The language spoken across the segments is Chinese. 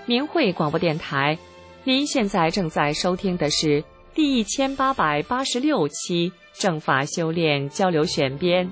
明慧广播电台。您现在正在收听的是第1886期正法修炼交流选编。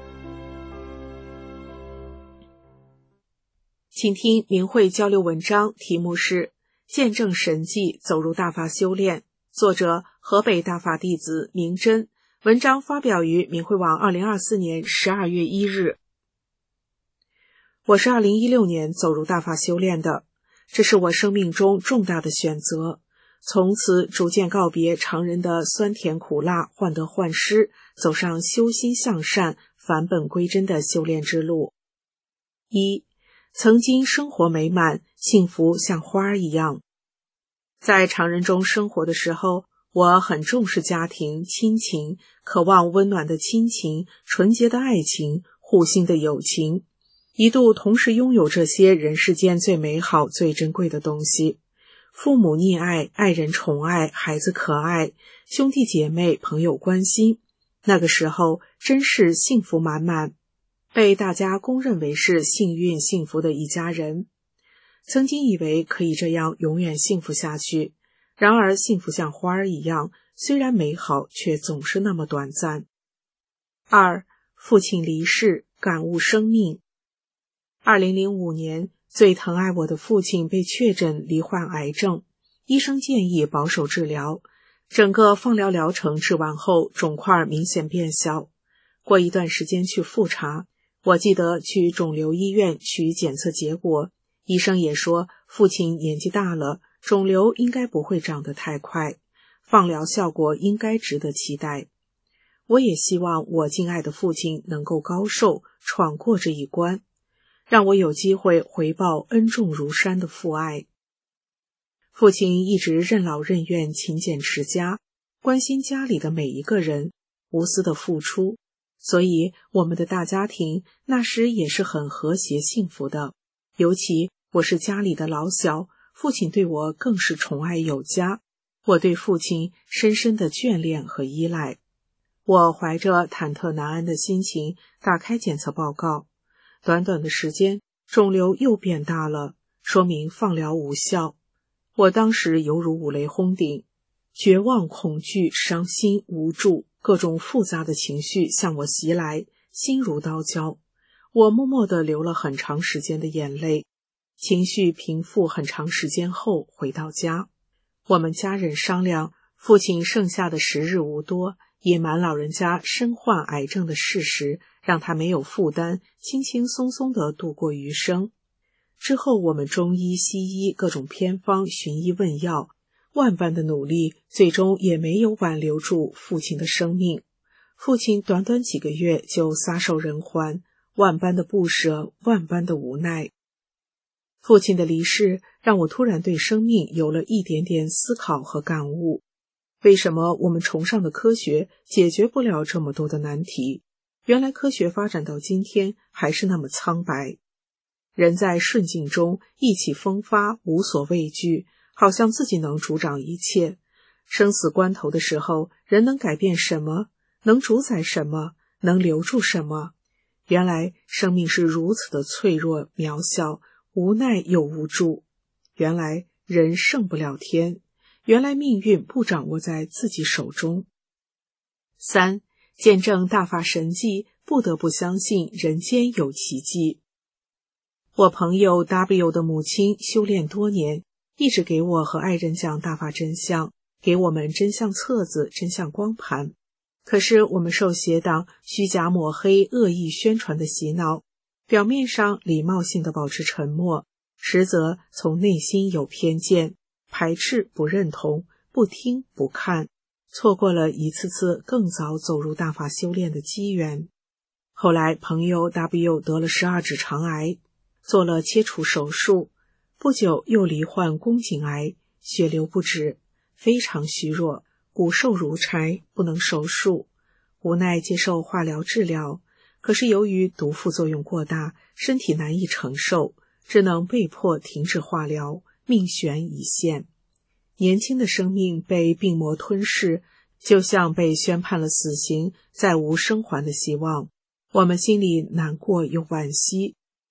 请听明慧交流文章，题目是见证神迹走入大法修炼，作者河北大法弟子明真，文章发表于明慧网2024年12月1日。我是2016年走入大法修炼的，这是我生命中重大的选择，从此逐渐告别常人的酸甜苦辣，患得患失，走上修心向善、返本归真的修炼之路。一，曾经生活美满，幸福像花儿一样。在常人中生活的时候，我很重视家庭、亲情，渴望温暖的亲情、纯洁的爱情、互信的友情，一度同时拥有这些人世间最美好、最珍贵的东西。父母溺爱，爱人宠爱，孩子可爱，兄弟姐妹朋友关心，那个时候真是幸福满满，被大家公认为是幸运幸福的一家人。曾经以为可以这样永远幸福下去，然而幸福像花儿一样，虽然美好，却总是那么短暂。二，父亲离世，感悟生命。2005年，最疼爱我的父亲被确诊罹患癌症，医生建议保守治疗。整个放疗疗程治完后，肿块明显变小。过一段时间去复查，我记得去肿瘤医院取检测结果，医生也说父亲年纪大了，肿瘤应该不会长得太快，放疗效果应该值得期待。我也希望我敬爱的父亲能够高寿，闯过这一关，让我有机会回报恩重如山的父爱。父亲一直任劳任怨，勤俭持家，关心家里的每一个人，无私的付出，所以我们的大家庭那时也是很和谐幸福的。尤其我是家里的老小，父亲对我更是宠爱有加，我对父亲深深的眷恋和依赖。我怀着忐忑难安的心情打开检测报告，短短的时间，肿瘤又变大了，说明放疗无效。我当时犹如五雷轰顶，绝望、恐惧、伤心、无助，各种复杂的情绪向我袭来，心如刀绞。我默默地流了很长时间的眼泪，情绪平复很长时间后回到家。我们家人商量，父亲剩下的时日无多，隐瞒老人家身患癌症的事实，让他没有负担，轻轻松松地度过余生。之后我们中医西医各种偏方寻医问药，万般的努力，最终也没有挽留住父亲的生命。父亲短短几个月就撒手人寰，万般的不舍，万般的无奈。父亲的离世让我突然对生命有了一点点思考和感悟。为什么我们崇尚的科学解决不了这么多的难题？原来科学发展到今天还是那么苍白。人在顺境中意气风发，无所畏惧，好像自己能主掌一切。生死关头的时候，人能改变什么？能主宰什么？能留住什么？原来生命是如此的脆弱渺小，无奈又无助。原来人胜不了天，原来命运不掌握在自己手中。三，见证大法神迹，不得不相信人间有奇迹。我朋友 W 的母亲修炼多年，一直给我和爱人讲大法真相，给我们真相册子、真相光盘。可是我们受邪党虚假抹黑、恶意宣传的洗脑，表面上礼貌性的保持沉默，实则从内心有偏见，排斥、不认同、不听、不看，错过了一次次更早走入大法修炼的机缘。后来朋友 W 得了12指肠癌，做了切除手术，不久又罹患宫颈癌，血流不止，非常虚弱，骨瘦如柴，不能手术，无奈接受化疗治疗，可是由于毒副作用过大，身体难以承受，只能被迫停止化疗，命悬一线。年轻的生命被病魔吞噬，就像被宣判了死刑，再无生还的希望。我们心里难过又惋惜，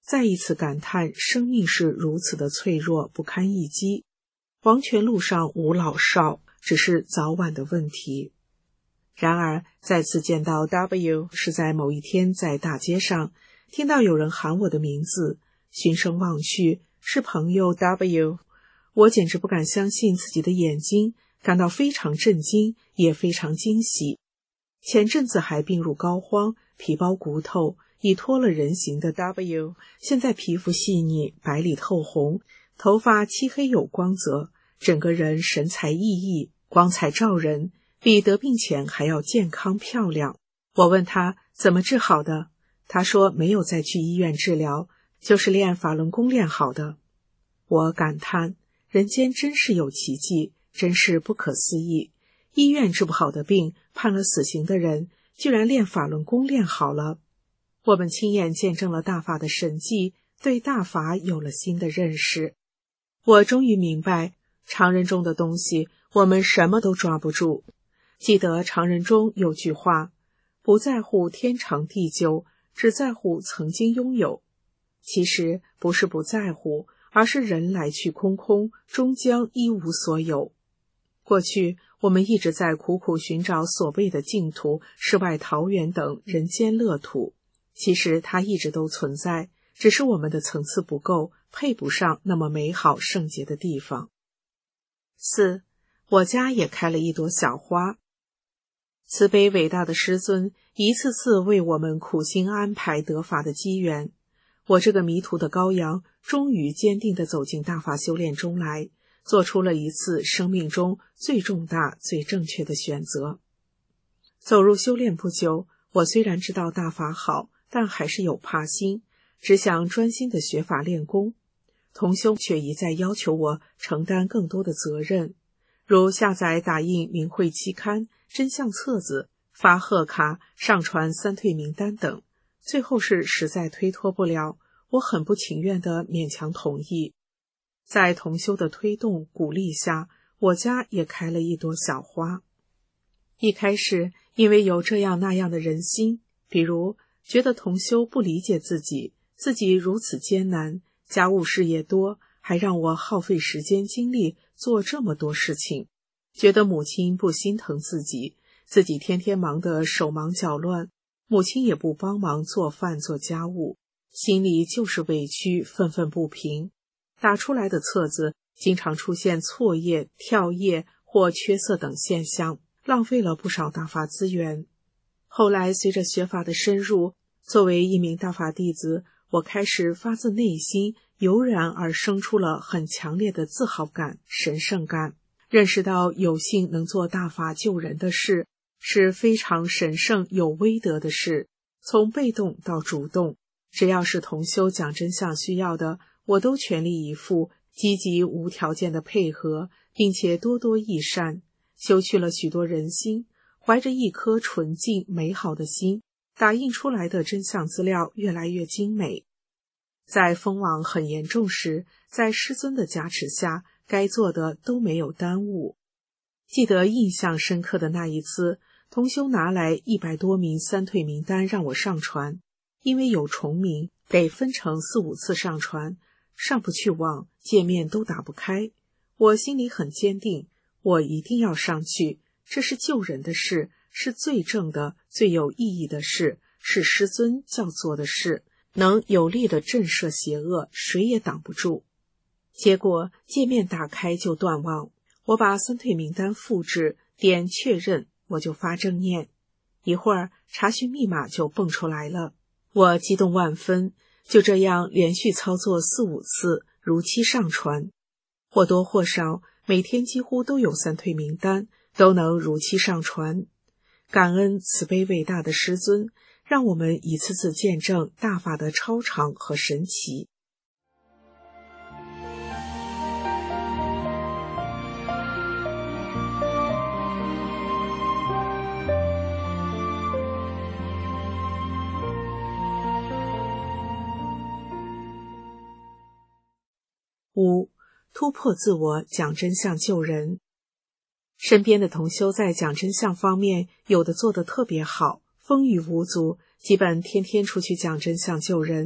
再一次感叹生命是如此的脆弱，不堪一击。黄泉路上无老少，只是早晚的问题。然而再次见到 W 是在某一天在大街上，听到有人喊我的名字，循声望去，是朋友 W。 我简直不敢相信自己的眼睛，感到非常震惊，也非常惊喜。前阵子还病入膏肓，皮包骨头，已脱了人形的 W， 现在皮肤细腻，白里透红，头发漆黑有光泽，整个人神采奕奕，光彩照人，比得病前还要健康漂亮。我问他怎么治好的，他说没有再去医院治疗，就是练法轮功练好的。我感叹，人间真是有奇迹，真是不可思议。医院治不好的病，判了死刑的人，居然练法轮功练好了。我们亲眼见证了大法的神迹，对大法有了新的认识。我终于明白，常人中的东西，我们什么都抓不住。记得常人中有句话，不在乎天长地久，只在乎曾经拥有。其实不是不在乎，而是人来去空空，终将一无所有。过去我们一直在苦苦寻找所谓的净土、世外桃源等人间乐土，其实它一直都存在，只是我们的层次不够，配不上那么美好圣洁的地方。4. 我家也开了一朵小花。慈悲伟大的师尊一次次为我们苦心安排得法的机缘，我这个迷途的羔羊终于坚定地走进大法修炼中来，做出了一次生命中最重大、最正确的选择。走入修炼不久，我虽然知道大法好，但还是有怕心，只想专心地学法练功。同修却一再要求我承担更多的责任，如下载打印明慧期刊、真相册子、发贺卡、上传三退名单等。最后是实在推脱不了，我很不情愿地勉强同意。在同修的推动鼓励下，我家也开了一朵小花。一开始因为有这样那样的人心，比如觉得同修不理解自己如此艰难，家务事也多，还让我耗费时间精力做这么多事情，觉得母亲不心疼自己天天忙得手忙脚乱，母亲也不帮忙做饭做家务，心里就是委屈，愤愤不平。打出来的册子经常出现错页、跳页或缺色等现象，浪费了不少大法资源。后来随着学法的深入，作为一名大法弟子，我开始发自内心油然而生出了很强烈的自豪感、神圣感，认识到有幸能做大法救人的事，是非常神圣有威德的事。从被动到主动，只要是同修讲真相需要的，我都全力以赴，积极无条件的配合，并且多多益善，修去了许多人心，怀着一颗纯净美好的心，打印出来的真相资料越来越精美。在封网很严重时，在师尊的加持下，该做的都没有耽误。记得印象深刻的那一次，同修拿来100多名三退名单让我上传，因为有重名，得分成4、5次上传，上不去网，界面都打不开。我心里很坚定，我一定要上去，这是救人的事，是最正的、最有意义的事，是师尊叫做的事，能有力的震慑邪恶，谁也挡不住。结果界面打开就断网，我把三退名单复制，点确认，我就发正念，一会儿查询密码就蹦出来了。我激动万分，就这样连续操作4、5次，如期上传。或多或少，每天几乎都有三退名单，都能如期上传。感恩慈悲伟大的师尊，让我们一次次见证大法的超常和神奇。5. 突破自我，讲真相救人。身边的同修在讲真相方面，有的做得特别好，风雨无阻，基本天天出去讲真相救人；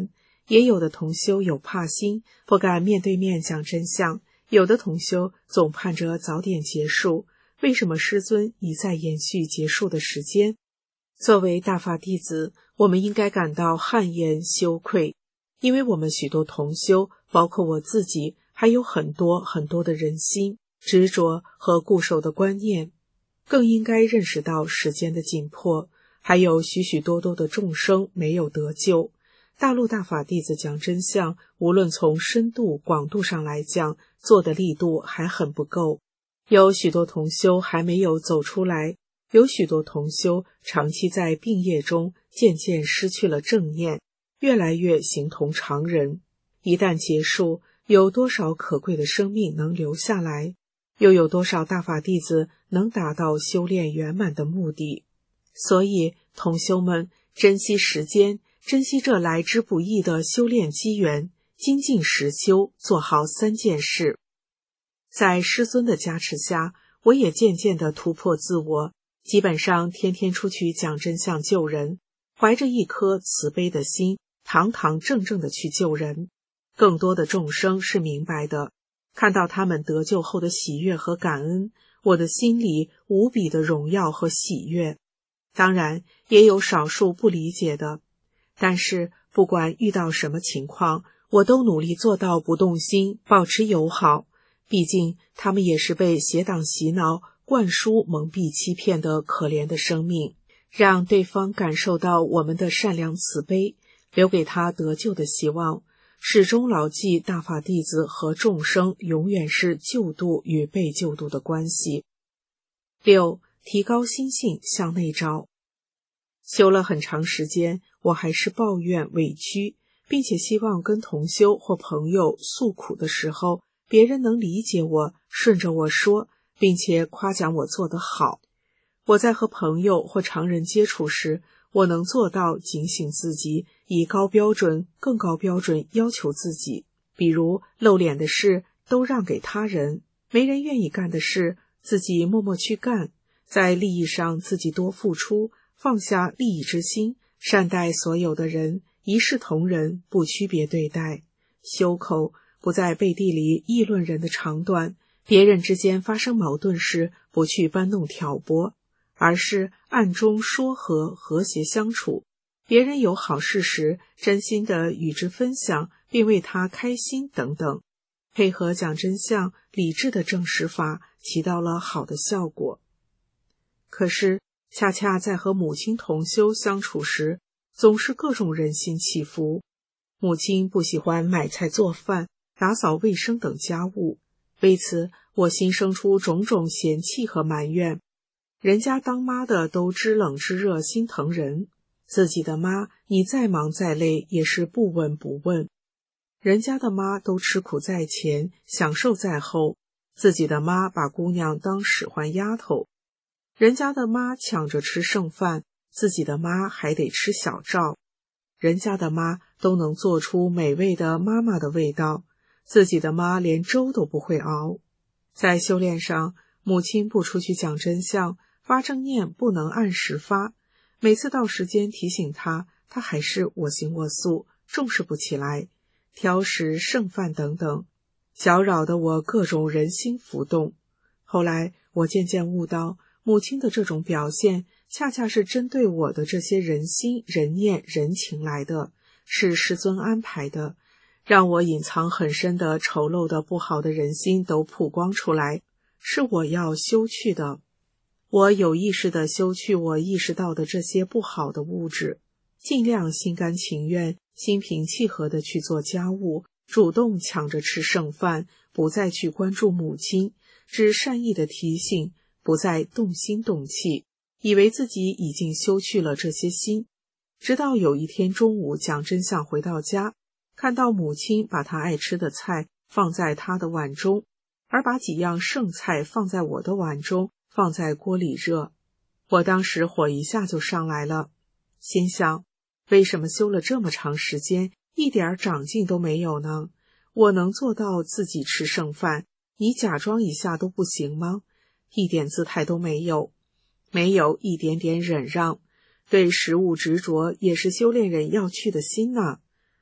也有的同修有怕心，不敢面对面讲真相，有的同修总盼着早点结束。为什么师尊一再延续结束的时间？作为大法弟子，我们应该感到汗颜羞愧，因为我们许多同修，包括我自己，还有很多的人心、执着和固守的观念，更应该认识到时间的紧迫，还有许许多多的众生没有得救。大陆大法弟子讲真相，无论从深度广度上来讲，做的力度还很不够，有许多同修还没有走出来，有许多同修长期在病业中渐渐失去了正念，越来越形同常人。一旦结束，有多少可贵的生命能留下来？又有多少大法弟子能达到修炼圆满的目的？所以同修们珍惜时间，珍惜这来之不易的修炼机缘，精进实修，做好3件事。在师尊的加持下，我也渐渐地突破自我，基本上天天出去讲真相救人，怀着一颗慈悲的心，堂堂正正地去救人。更多的众生是明白的，看到他们得救后的喜悦和感恩，我的心里无比的荣耀和喜悦。当然也有少数不理解的，但是不管遇到什么情况，我都努力做到不动心，保持友好。毕竟他们也是被邪党洗脑、灌输、蒙蔽、欺骗的可怜的生命，让对方感受到我们的善良慈悲，留给他得救的希望，始终牢记大法弟子和众生永远是救度与被救度的关系。6. 提高心性，向内照。修了很长时间，我还是抱怨委屈，并且希望跟同修或朋友诉苦的时候，别人能理解我，顺着我说，并且夸奖我做得好。我在和朋友或常人接触时，我能做到警醒自己，以高标准、更高标准要求自己。比如露脸的事都让给他人，没人愿意干的事，自己默默去干。在利益上自己多付出，放下利益之心，善待所有的人，一视同仁，不区别对待。修口，不在背地里议论人的长短，别人之间发生矛盾时，不去搬弄挑拨，而是暗中说和，和谐相处。别人有好事时，真心的与之分享，并为他开心等等。配合讲真相、理智的证实法，起到了好的效果。可是恰恰在和母亲同修相处时，总是各种人心起伏。母亲不喜欢买菜做饭、打扫卫生等家务，为此我心生出种种嫌弃和埋怨。人家当妈的都知冷知热，心疼人，自己的妈你再忙再累也是不闻不问。人家的妈都吃苦在前，享受在后，自己的妈把姑娘当使唤丫头。人家的妈抢着吃剩饭，自己的妈还得吃小灶。人家的妈都能做出美味的妈妈的味道，自己的妈连粥都不会熬。在修炼上，母亲不出去讲真相，发正念不能按时发，每次到时间提醒她，她还是我行我素，重视不起来，挑食剩饭等等，搅扰得我各种人心浮动。后来我渐渐悟到，母亲的这种表现恰恰是针对我的这些人心、人念、人情来的，是师尊安排的，让我隐藏很深的丑陋的不好的人心都曝光出来，是我要修去的。我有意识地修去我意识到的这些不好的物质，尽量心甘情愿、心平气和地去做家务，主动抢着吃剩饭，不再去关注母亲，只善意地提醒，不再动心动气，以为自己已经修去了这些心。直到有一天中午讲真相回到家，看到母亲把她爱吃的菜放在她的碗中，而把几样剩菜放在我的碗中，放在锅里热。我当时火一下就上来了，心想，为什么修了这么长时间，一点长进都没有呢？我能做到自己吃剩饭，你假装一下都不行吗？一点姿态都没有，没有一点点忍让，对食物执着也是修炼人要去的心呐。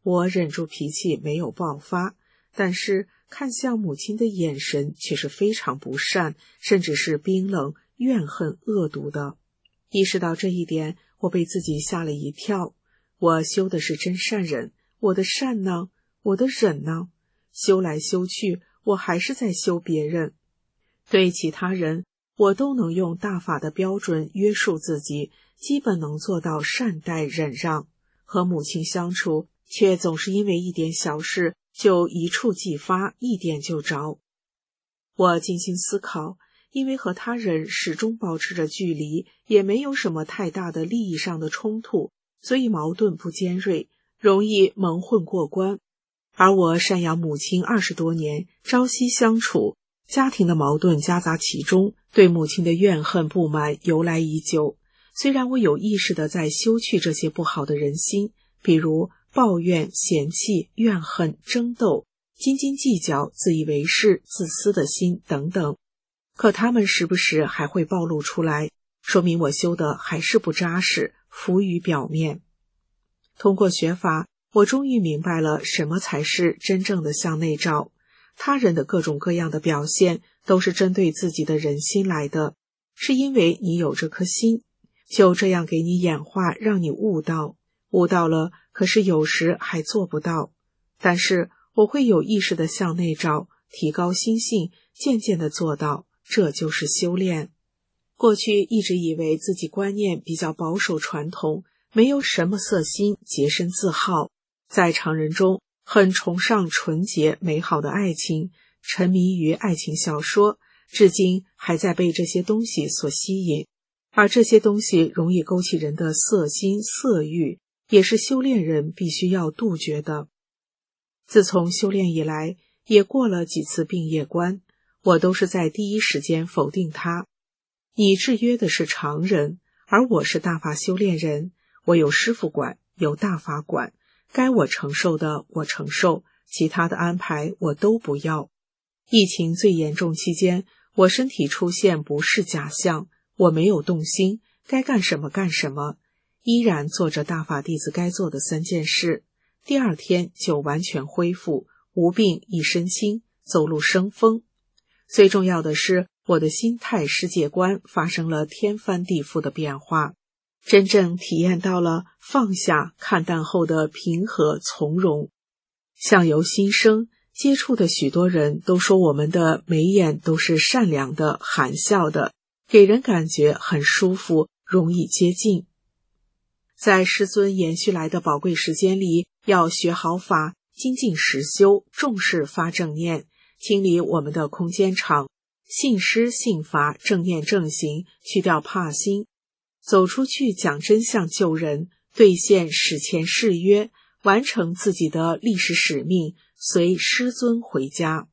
我忍住脾气没有爆发，但是看向母亲的眼神却是非常不善，甚至是冰冷、怨恨、恶毒的。意识到这一点，我被自己吓了一跳。我修的是真善忍，我的善呢？我的忍呢？修来修去，我还是在修别人。对其他人，我都能用大法的标准约束自己，基本能做到善待忍让。和母亲相处，却总是因为一点小事就一触即发，一点就着。我静心思考，因为和他人始终保持着距离，也没有什么太大的利益上的冲突，所以矛盾不尖锐，容易蒙混过关。而我赡养母亲20多年，朝夕相处，家庭的矛盾夹杂其中，对母亲的怨恨不满由来已久。虽然我有意识地在修去这些不好的人心，比如抱怨、嫌弃、怨恨、争斗、斤斤计较、自以为是、自私的心等等，可他们时不时还会暴露出来，说明我修的还是不扎实，浮于表面。通过学法，我终于明白了什么才是真正的向内照。他人的各种各样的表现都是针对自己的人心来的，是因为你有这颗心，就这样给你演化，让你悟到。悟到了，可是有时还做不到。但是我会有意识的向内照，提高心性，渐渐的做到，这就是修炼。过去一直以为自己观念比较保守传统，没有什么色心，洁身自好，在常人中很崇尚纯洁美好的爱情，沉迷于爱情小说，至今还在被这些东西所吸引。而这些东西容易勾起人的色心色欲，也是修炼人必须要杜绝的。自从修炼以来，也过了几次病业关，我都是在第一时间否定它。你制约的是常人，而我是大法修炼人，我有师父管，有大法管，该我承受的我承受，其他的安排我都不要。疫情最严重期间，我身体出现不适假象，我没有动心，该干什么干什么，依然做着大法弟子该做的3件事。第2天就完全恢复，无病一身轻，走路生风。最重要的是，我的心态世界观发生了天翻地覆的变化，真正体验到了放下看淡后的平和从容。相由心生，接触的许多人都说我们的眉眼都是善良的、含笑的，给人感觉很舒服，容易接近。在师尊延续来的宝贵时间里，要学好法，精进实修，重视发正念，清理我们的空间场，信师信法，正念正行，去掉怕心，走出去讲真相救人，兑现史前誓约，完成自己的历史使命，随师尊回家。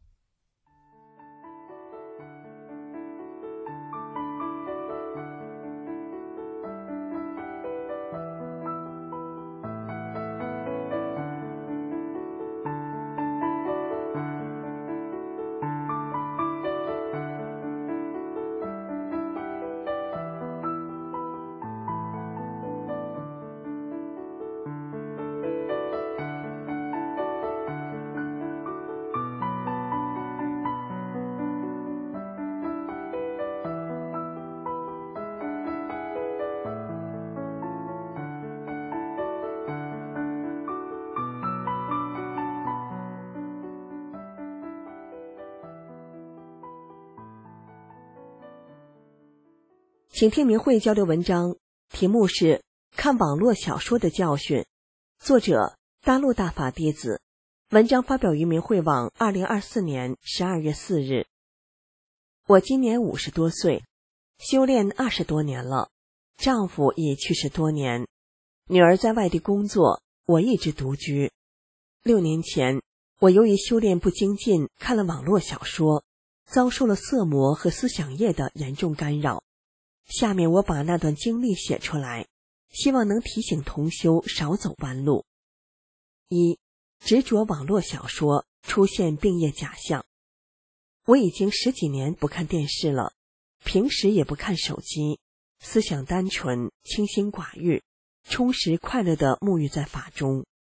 请听明慧交流文章，题目是看网络小说的教训，作者大陆大法弟子，文章发表于明慧网2024年12月4日。我今年50多岁，修炼20多年了，丈夫已去世多年，女儿在外地工作，我一直独居。6年前，我由于修炼不精进，看了网络小说，遭受了色魔和思想业的严重干扰。下面我把那段经历写出来，希望能提醒同修少走弯路。1. 执着网络小说，出现病业假象。我已经10几年不看电视了，平时也不看手机，思想单纯，清心寡欲，充实快乐地沐浴在法中。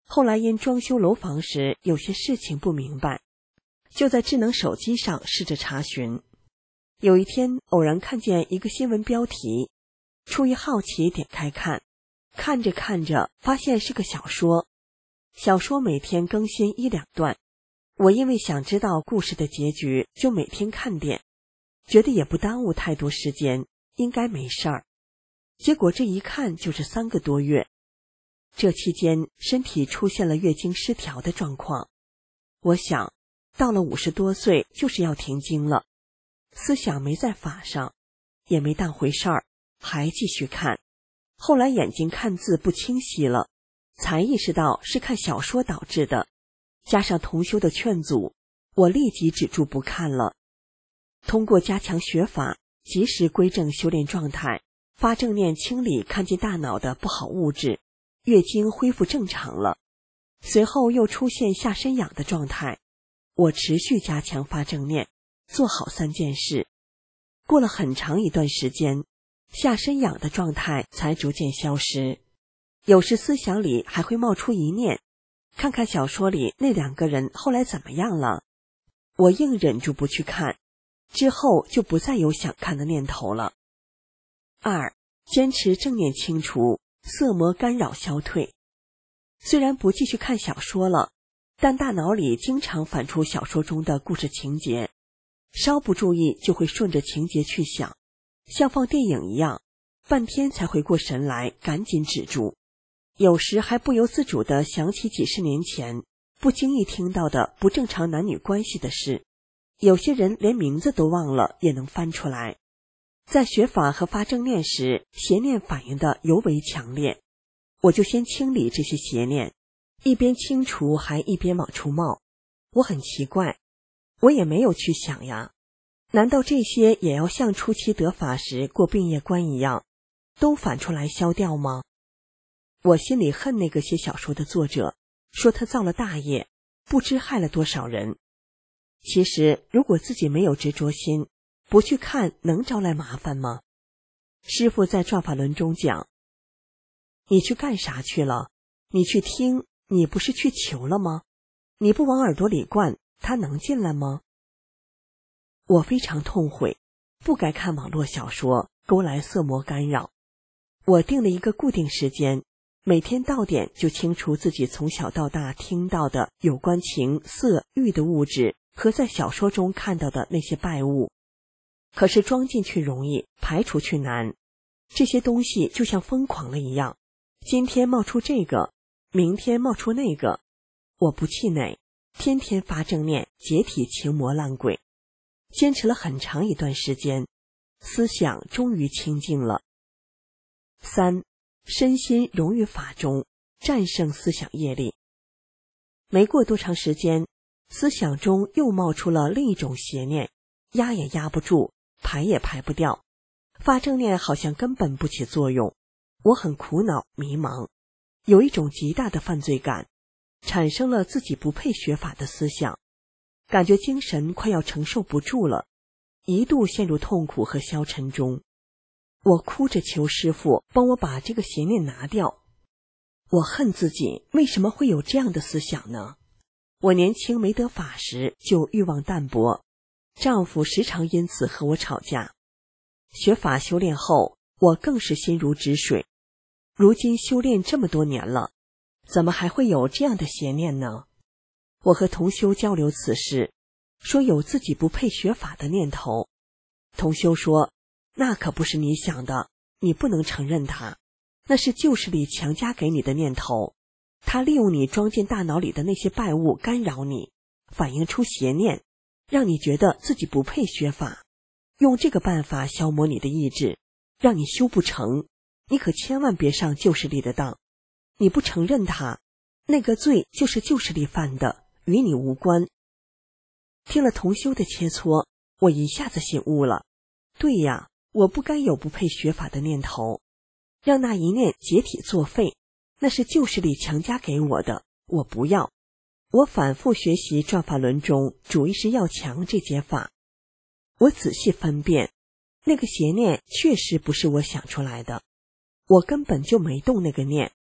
后来因装修楼房时有些事情不明白，就在智能手机上试着查询。有一天偶然看见一个新闻标题，出于好奇点开看，看着看着发现是个小说，小说每天更新1-2段。我因为想知道故事的结局，就每天看点，觉得也不耽误太多时间，应该没事儿。结果这一看就是3个多月，这期间身体出现了月经失调的状况。我想到了50多岁就是要停经了，思想没在法上，也没当回事儿，还继续看。后来眼睛看字不清晰了，才意识到是看小说导致的，加上同修的劝阻，我立即止住不看了。通过加强学法，及时归正修炼状态，发正念清理看进大脑的不好物质，月经恢复正常了。随后又出现下身痒的状态，我持续加强发正念，做好3件事。过了很长一段时间，下身痒的状态才逐渐消失。有时思想里还会冒出一念，看看小说里那2个人后来怎么样了。我硬忍住不去看，之后就不再有想看的念头了。2. 坚持正念清除，色魔干扰消退。虽然不继续看小说了，但大脑里经常反出小说中的故事情节，稍不注意就会顺着情节去想，像放电影一样，半天才回过神来，赶紧止住。有时还不由自主地想起几十年前不经意听到的不正常男女关系的事，有些人连名字都忘了也能翻出来。在学法和发正念时，邪念反应的尤为强烈，我就先清理这些邪念，一边清除还一边往出冒。我很奇怪，我也没有去想呀，难道这些也要像初期得法时过病业关一样，都反出来消掉吗？我心里恨那个写小说的作者，说他造了大业，不知害了多少人。其实如果自己没有执着心，不去看能招来麻烦吗？师父在转法轮中讲，你去干啥去了？你去听，你不是去求了吗？你不往耳朵里灌，他能进来吗？我非常痛悔，不该看网络小说，勾来色魔干扰。我定了一个固定时间，每天到点就清除自己从小到大听到的有关情、色、欲的物质和在小说中看到的那些败物。可是装进去容易，排除去难。这些东西就像疯狂了一样，今天冒出这个，明天冒出那个。我不气馁，天天发正念，解体情魔烂鬼。坚持了很长一段时间，思想终于清净了。3. 身心融于法中，战胜思想业力。没过多长时间，思想中又冒出了另一种邪念，压也压不住，排也排不掉，发正念好像根本不起作用。我很苦恼迷茫，有一种极大的犯罪感，产生了自己不配学法的思想，感觉精神快要承受不住了，一度陷入痛苦和消沉中。我哭着求师父帮我把这个邪念拿掉。我恨自己为什么会有这样的思想呢？我年轻没得法时就欲望淡薄，丈夫时常因此和我吵架。学法修炼后，我更是心如止水。如今修炼这么多年了，怎么还会有这样的邪念呢？我和同修交流此事，说有自己不配学法的念头。同修说，那可不是你想的，你不能承认它，那是旧势力强加给你的念头，他利用你装进大脑里的那些败物干扰你，反映出邪念，让你觉得自己不配学法，用这个办法消磨你的意志，让你修不成。你可千万别上旧势力的当，你不承认它，那个罪就是旧势力犯的，与你无关。听了同修的切磋，我一下子醒悟了。对呀，我不该有不配学法的念头，让那一念解体作废，那是旧势力强加给我的，我不要。我反复学习转法轮中主意识要强这节法，我仔细分辨，那个邪念确实不是我想出来的，我根本就没动那个念，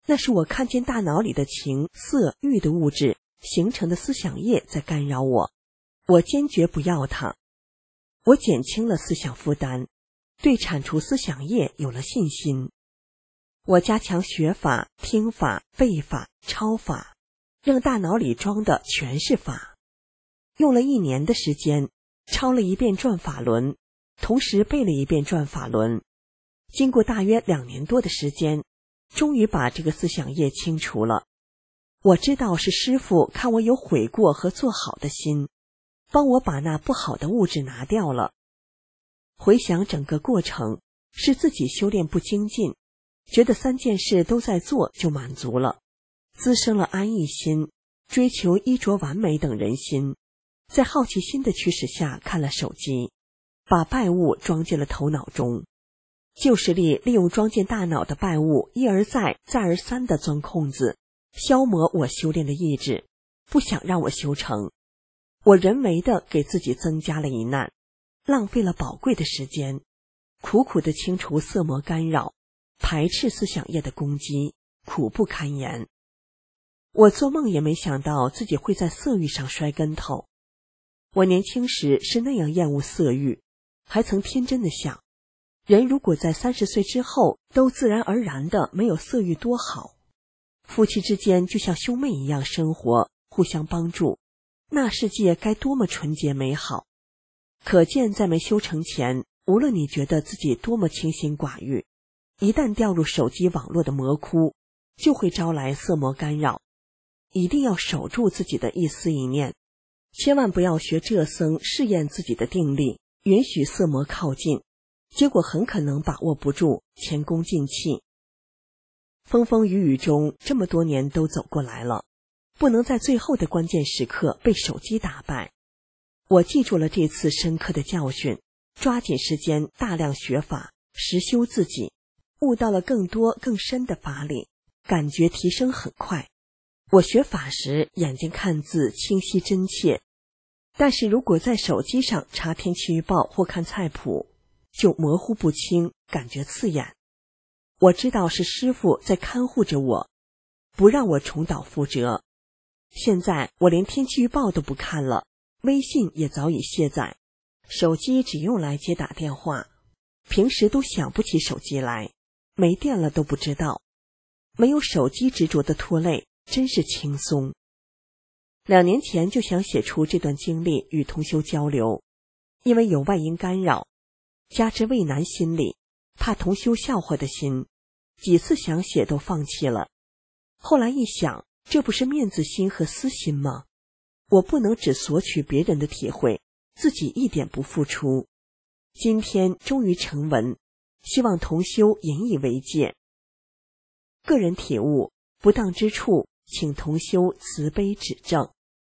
那是我看见大脑里的情、色、欲的物质形成的思想业在干扰我，我坚决不要它。我减轻了思想负担，对铲除思想业有了信心。我加强学法、听法、背法、抄法，让大脑里装的全是法。用了1年的时间，抄了1遍转法轮，同时背了1遍转法轮。经过大约2年多的时间，终于把这个思想业清除了。我知道是师父看我有悔过和做好的心，帮我把那不好的物质拿掉了。回想整个过程，是自己修炼不精进，觉得3件事都在做就满足了，滋生了安逸心，追求衣着完美等人心。在好奇心的驱使下看了手机，把败物装进了头脑中。旧势力利用装进大脑的败物一而再再而三地钻空子，消磨我修炼的意志，不想让我修成。我人为地给自己增加了一难，浪费了宝贵的时间，苦苦地清除色魔干扰，排斥思想业的攻击，苦不堪言。我做梦也没想到自己会在色欲上摔跟头。我年轻时是那样厌恶色欲，还曾天真地想，人如果在30岁之后都自然而然的没有色欲多好，夫妻之间就像兄妹一样生活，互相帮助，那世界该多么纯洁美好。可见在没修成前，无论你觉得自己多么清心寡欲，一旦掉入手机网络的魔窟，就会招来色魔干扰。一定要守住自己的一思一念，千万不要学这僧试验自己的定力，允许色魔靠近，结果很可能把握不住，前功尽弃。风风雨雨中这么多年都走过来了，不能在最后的关键时刻被手机打败。我记住了这次深刻的教训，抓紧时间大量学法，实修自己，悟到了更多更深的法理，感觉提升很快。我学法时眼睛看字清晰真切，但是如果在手机上查天气预报或看菜谱，就模糊不清，感觉刺眼。我知道是师父在看护着我，不让我重蹈覆辙。现在我连天气预报都不看了，微信也早已卸载，手机只用来接打电话，平时都想不起手机来，没电了都不知道。没有手机执着的拖累，真是轻松。2年前就想写出这段经历与同修交流，因为有外因干扰，加之畏难心理，怕同修笑话的心，几次想写都放弃了。后来一想，这不是面子心和私心吗？我不能只索取别人的体会，自己一点不付出。今天终于成文，希望同修引以为戒。个人体悟，不当之处，请同修慈悲指正。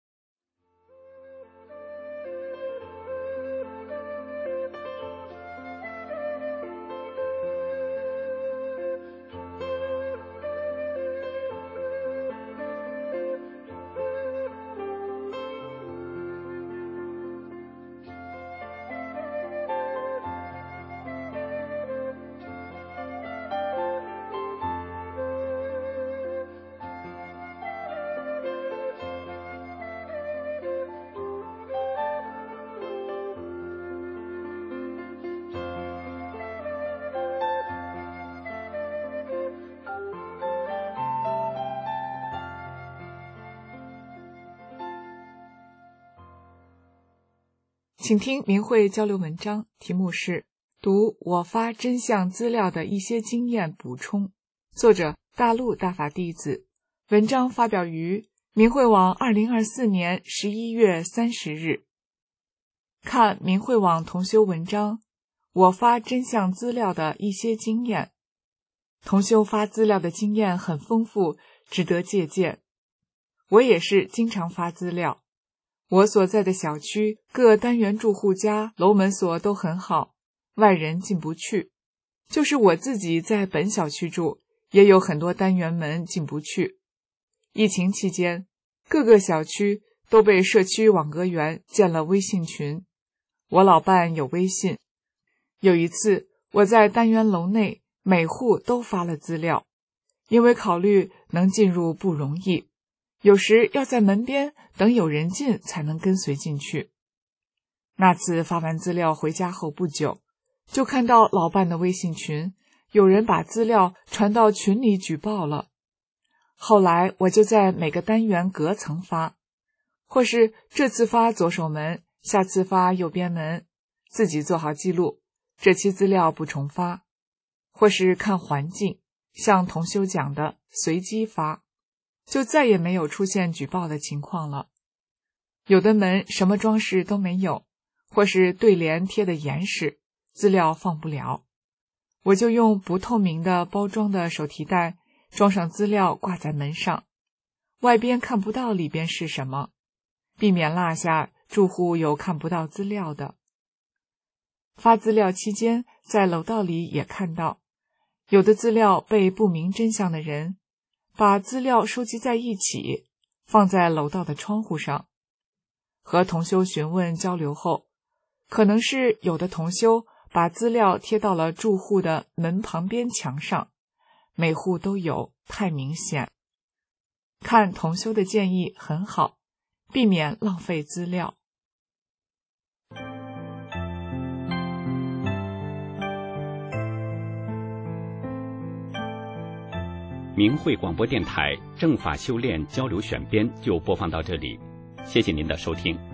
请听明慧交流文章，题目是读我发真相资料的一些经验补充，作者大陆大法弟子，文章发表于明慧网2024年11月30日。看明慧网同修文章，我发真相资料的一些经验。同修发资料的经验很丰富，值得借鉴。我也是经常发资料。我所在的小区各单元住户家楼门锁都很好，外人进不去。就是我自己在本小区住，也有很多单元门进不去。疫情期间，各个小区都被社区网格员建了微信群，我老伴有微信。有一次，我在单元楼内每户都发了资料， 因为考虑能进入不容易，有时要在门边等有人进才能跟随进去。那次发完资料回家后不久，就看到老伴的微信群，有人把资料传到群里举报了。后来我就在每个单元隔层发，或是这次发左手门，下次发右边门，自己做好记录，这期资料不重发，或是看环境，像同修讲的随机发，就再也没有出现举报的情况了。有的门什么装饰都没有，或是对联贴得严实，资料放不了，我就用不透明的包装的手提袋装上资料挂在门上，外边看不到里边是什么，避免落下住户有看不到资料的。发资料期间，在楼道里也看到，有的资料被不明真相的人把资料收集在一起，放在楼道的窗户上。和同修询问交流后，可能是有的同修把资料贴到了住户的门旁边墙上，每户都有，太明显。看同修的建议很好，避免浪费资料。 明慧广播电台正法修炼交流选编就播放到这里，谢谢您的收听。